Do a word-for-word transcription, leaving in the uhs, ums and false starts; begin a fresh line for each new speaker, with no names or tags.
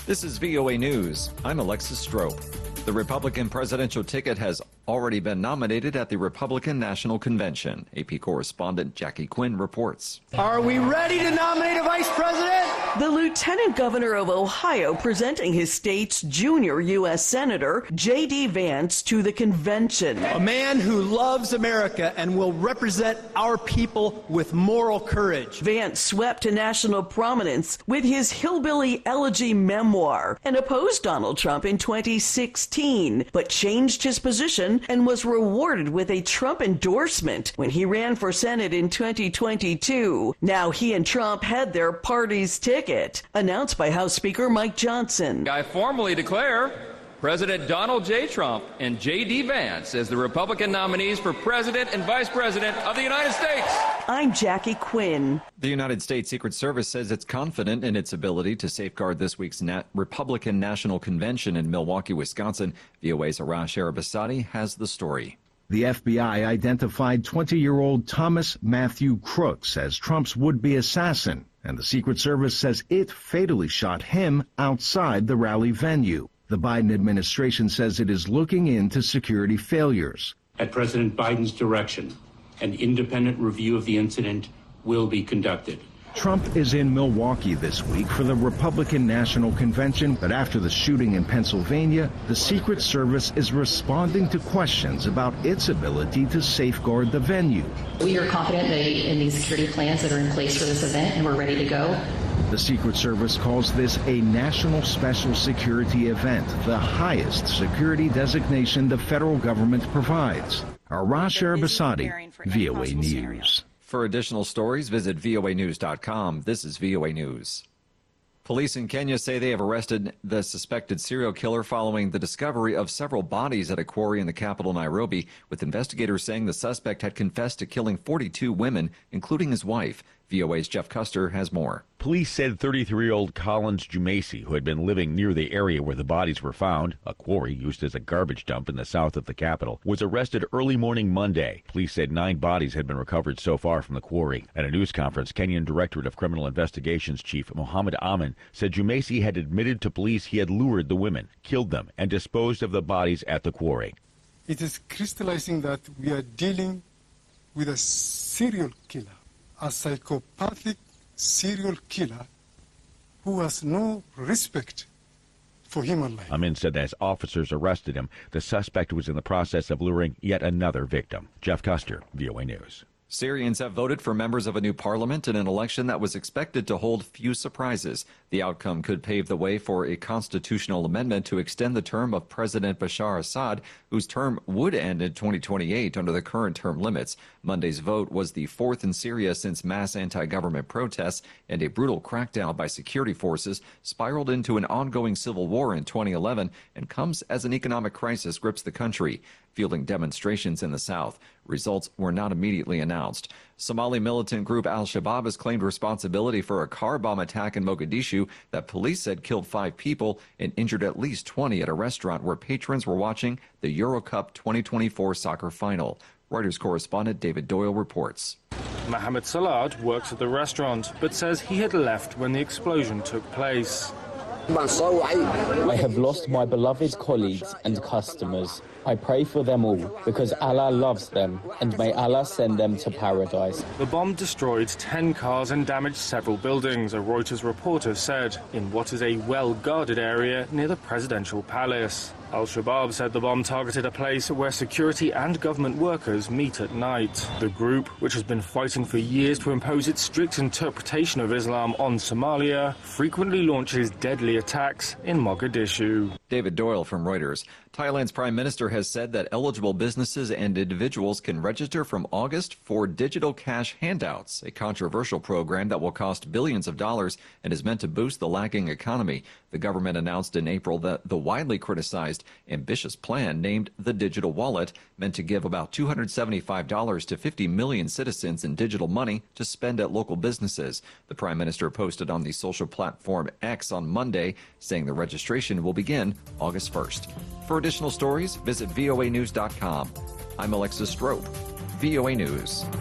This is V O A News. I'm Alexis Strope. The Republican presidential ticket has already been nominated at the Republican National Convention. A P correspondent Jackie Quinn reports.
Are we ready to nominate a vice president?
The Lieutenant Governor of Ohio presenting his state's junior U S Senator, J D Vance, to the convention.
A man who loves America and will represent our people with moral courage.
Vance swept to national prominence with his hillbilly elegy memoir and opposed Donald Trump in twenty sixteen, but changed his position and was rewarded with a Trump endorsement when he ran for Senate in twenty twenty-two. Now he and Trump had their party's ticket, announced by House Speaker Mike Johnson.
I formally declare President Donald J. Trump and J D Vance as the Republican nominees for President and Vice President of the United States.
I'm Jackie Quinn.
The United States Secret Service says it's confident in its ability to safeguard this week's Nat- Republican National Convention in Milwaukee, Wisconsin. V O A's Arash Arabasadi has the story.
The F B I identified twenty-year-old Thomas Matthew Crooks as Trump's would-be assassin, and the Secret Service says it fatally shot him outside the rally venue. The Biden administration says it is looking into security failures.
At President Biden's direction, an independent review of the incident will be conducted.
Trump is in Milwaukee this week for the Republican National Convention, but after the shooting in Pennsylvania, the Secret Service is responding to questions about its ability to safeguard the venue.
We are confident in these security plans that are in place for this event, and we're ready to go.
The Secret Service calls this a National Special Security event, the highest security designation the federal government provides. Arash Arabasadi, V O A News.
For additional stories, visit V O A news dot com. This is V O A News. Police in Kenya say they have arrested the suspected serial killer following the discovery of several bodies at a quarry in the capital, Nairobi, with investigators saying the suspect had confessed to killing forty-two women, including his wife. V O A's Jeff Custer has more.
Police said thirty-three-year-old Collins Jumacy, who had been living near the area where the bodies were found, a quarry used as a garbage dump in the south of the capital, was arrested early morning Monday. Police said nine bodies had been recovered so far from the quarry. At a news conference, Kenyan Directorate of Criminal Investigations Chief Mohammed Amin said Jumacy had admitted to police he had lured the women, killed them, and disposed of the bodies at the quarry.
It is crystallizing that we are dealing with a serial killer, a psychopathic serial killer who has no respect for human life.
Amin said that as officers arrested him, the suspect was in the process of luring yet another victim. Jeff Custer, V O A News.
Syrians have voted for members of a new parliament in an election that was expected to hold few surprises. The outcome could pave the way for a constitutional amendment to extend the term of President Bashar Assad, whose term would end in twenty twenty-eight under the current term limits. Monday's vote was the fourth in Syria since mass anti-government protests and a brutal crackdown by security forces spiraled into an ongoing civil war in twenty eleven and comes as an economic crisis grips the country, fueling demonstrations in the south. Results were not immediately announced. Somali militant group Al-Shabaab has claimed responsibility for a car bomb attack in Mogadishu that police said killed five people and injured at least twenty at a restaurant where patrons were watching the Euro Cup twenty twenty-four soccer final. Reuters correspondent David Doyle reports.
Mohammed Salad works at the restaurant, but says he had left when the explosion took place.
I have lost my beloved colleagues and customers. I pray for them all because Allah loves them, and may Allah send them to paradise.
The bomb destroyed ten cars and damaged several buildings, a Reuters reporter said, in what is a well-guarded area near the presidential palace. Al-Shabaab said the bomb targeted a place where security and government workers meet at night. The group, which has been fighting for years to impose its strict interpretation of Islam on Somalia, frequently launches deadly attacks in Mogadishu.
David Doyle from Reuters. Thailand's prime minister has said that eligible businesses and individuals can register from August for digital cash handouts, a controversial program that will cost billions of dollars and is meant to boost the lagging economy. The government announced in April that the widely criticized ambitious plan named the Digital Wallet, meant to give about two hundred seventy-five dollars to fifty million citizens in digital money to spend at local businesses. The prime minister posted on the social platform X on Monday, saying the registration will begin August first. For additional stories, visit V O A news dot com. I'm Alexis Strope, V O A News.